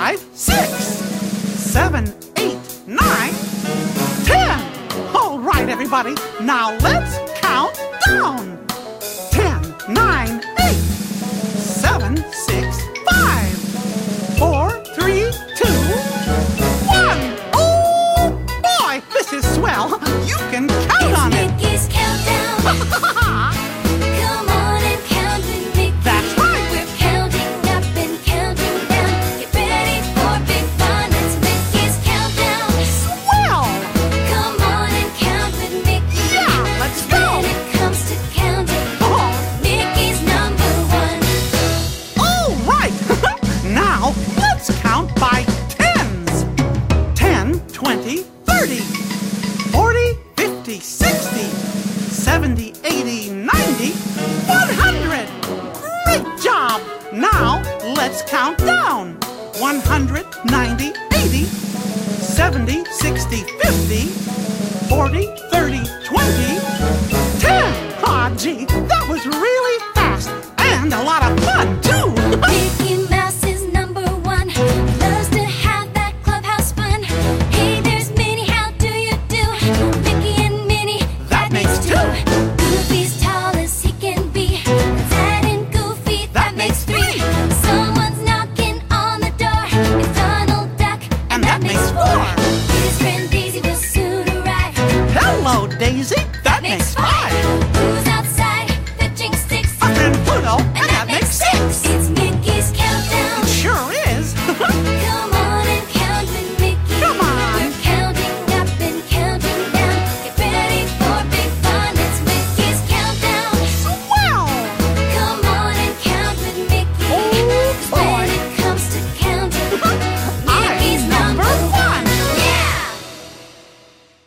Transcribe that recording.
5, 6, 7, 8, 9, 10. All right, everybody, now let's count down. 10, 9, 8, 7, 6, 5, 4, 3, 2, 1. Oh, boy, this is swell. You can count on it. It's Mickey's Countdown. Come on and count with Mickey. That's right. We're counting up and counting down. Get ready for big fun. It's Mickey's Countdown. Swell. Come on and count with Mickey. Yeah, let's go. When it comes to counting, Oh, Mickey's number one. all right. Now let's count by tens. 10, 20, 30, 40, 50, 60, 70, 80, 90, 100. Great job. Now let's count down. 100, 90, 80, 70, 60, 50, 40, 30, 20, 10. Aw, gee, that was really fast and a lot of